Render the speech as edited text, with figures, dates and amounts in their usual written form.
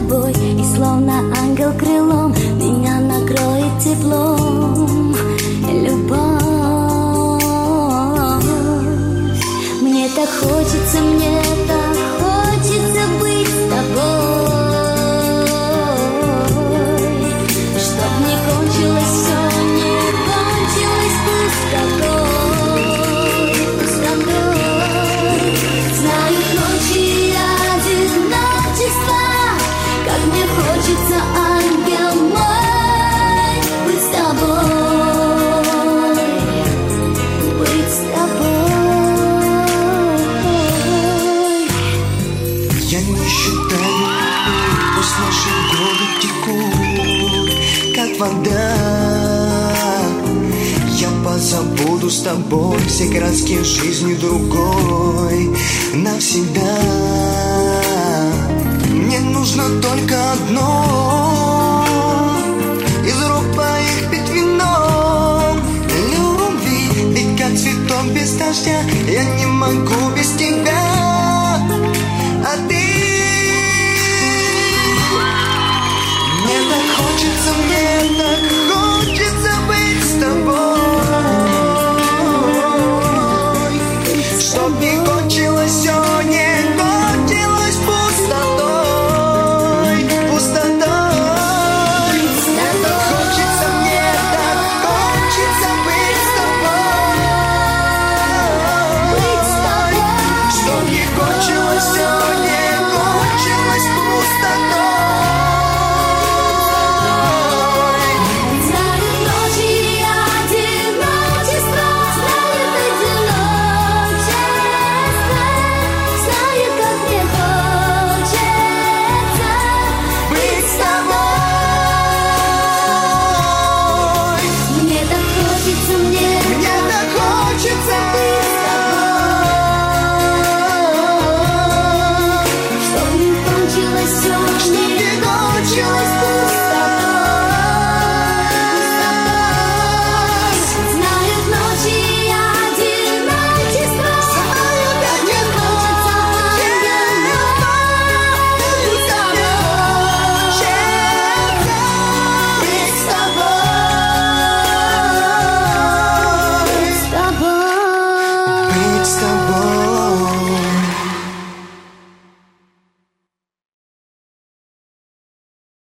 тобой, и словно ангел крылом меня накроет теплом. Любовь, мне так хочется быть с тобой, чтоб не кончилось все, не кончилось пустотой. Знаю ночи одиночества, как мне хочется, ангел мой, быть с тобой, быть с тобой. Я не считаю, пусть наши годы текут, как вода. Я позабуду с тобой все краски жизни другой навсегда.